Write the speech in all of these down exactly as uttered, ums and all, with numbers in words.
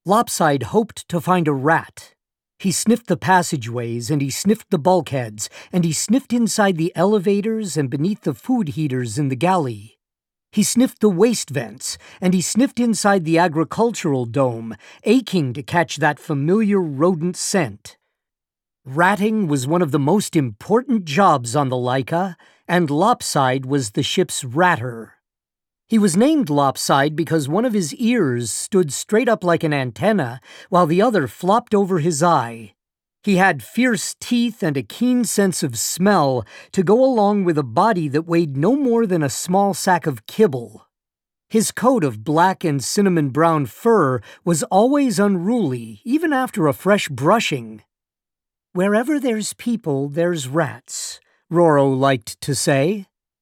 Lopside hoped to find a rat. He sniffed the passageways, and he sniffed the bulkheads, and he sniffed inside the elevators and beneath the food heaters in the galley. He sniffed the waste vents, and he sniffed inside the agricultural dome, aching to catch that familiar rodent scent. Ratting was one of the most important jobs on the Laika, and Lopside was the ship's ratter. He was named Lopside because one of his ears stood straight up like an antenna, while the other flopped over his eye. He had fierce teeth and a keen sense of smell to go along with a body that weighed no more than a small sack of kibble. His coat of black and cinnamon-brown fur was always unruly, even after a fresh brushing. "Wherever there's people, there's rats," Roro liked to say.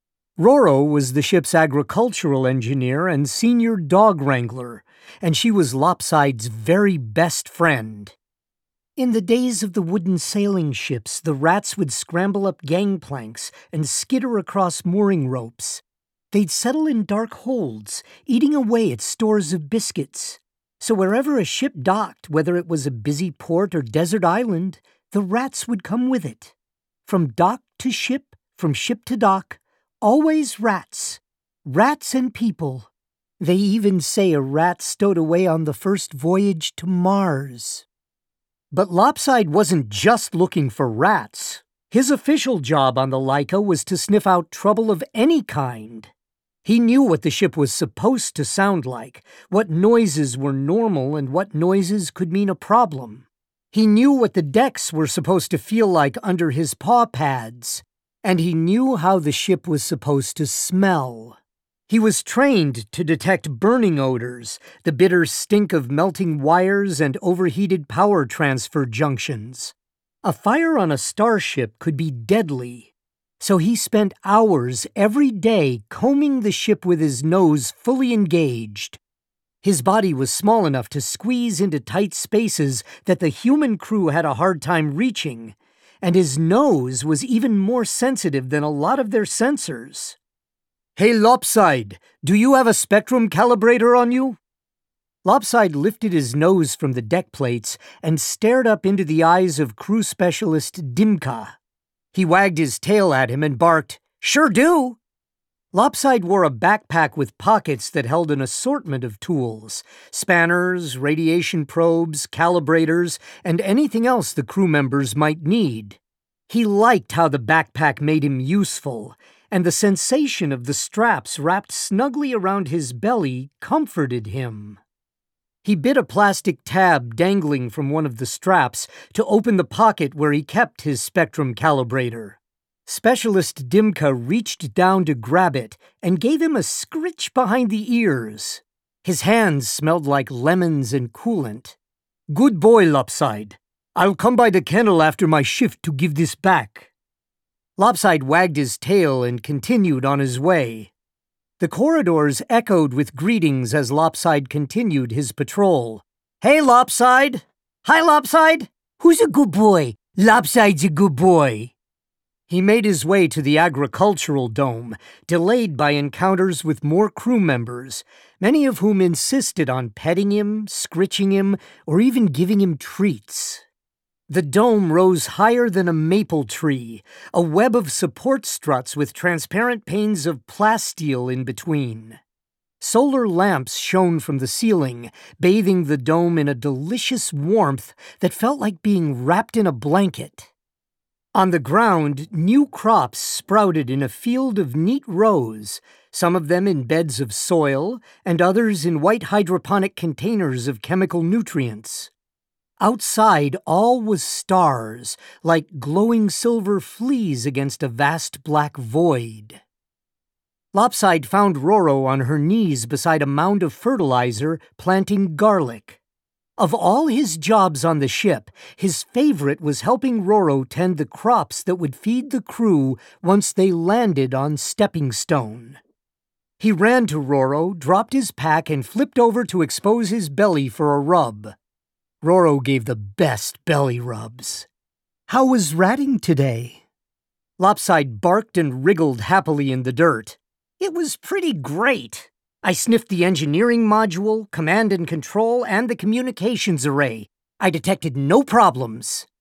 Roro was the ship's agricultural engineer and senior dog wrangler, and she was Lopside's very best friend. In the days of the wooden sailing ships, the rats would scramble up gangplanks and skitter across mooring ropes. They'd settle in dark holds, eating away at stores of biscuits. So wherever a ship docked, whether it was a busy port or desert island, the rats would come with it. From dock to ship, from ship to dock, always rats. Rats and people. They even say a rat stowed away on the first voyage to Mars. But Lopside wasn't just looking for rats. His official job on the Laika was to sniff out trouble of any kind. He knew what the ship was supposed to sound like, what noises were normal and what noises could mean a problem. He knew what the decks were supposed to feel like under his paw pads. And he knew how the ship was supposed to smell. He was trained to detect burning odors, the bitter stink of melting wires and overheated power transfer junctions. A fire on a starship could be deadly, so he spent hours every day combing the ship with his nose fully engaged. His body was small enough to squeeze into tight spaces that the human crew had a hard time reaching, and his nose was even more sensitive than a lot of their sensors. "Hey, Lopside, do you have a spectrum calibrator on you?" Lopside lifted his nose from the deck plates and stared up into the eyes of crew specialist Dimka. He wagged his tail at him and barked, "Sure do!" Lopside wore a backpack with pockets that held an assortment of tools, spanners, radiation probes, calibrators, and anything else the crew members might need. He liked how the backpack made him useful, and the sensation of the straps wrapped snugly around his belly comforted him. He bit a plastic tab dangling from one of the straps to open the pocket where he kept his spectrum calibrator. Specialist Dimka reached down to grab it and gave him a scritch behind the ears. His hands smelled like lemons and coolant. "Good boy, Lopside. I'll come by the kennel after my shift to give this back." Lopside wagged his tail and continued on his way. The corridors echoed with greetings as Lopside continued his patrol. "Hey, Lopside! Hi, Lopside! Who's a good boy? Lopside's a good boy." He made his way to the agricultural dome, delayed by encounters with more crew members, many of whom insisted on petting him, scritching him, or even giving him treats. The dome rose higher than a maple tree, a web of support struts with transparent panes of plasteel in between. Solar lamps shone from the ceiling, bathing the dome in a delicious warmth that felt like being wrapped in a blanket. On the ground, new crops sprouted in a field of neat rows, some of them in beds of soil, and others in white hydroponic containers of chemical nutrients. Outside, all was stars, like glowing silver fleas against a vast black void. Lopside found Roro on her knees beside a mound of fertilizer, planting garlic. Of all his jobs on the ship, his favorite was helping Roro tend the crops that would feed the crew once they landed on Stepping Stone. He ran to Roro, dropped his pack, and flipped over to expose his belly for a rub. Roro gave the best belly rubs. "How was ratting today?" Lopside barked and wriggled happily in the dirt. "It was pretty great. I sniffed the engineering module, command and control, and the communications array. I detected no problems.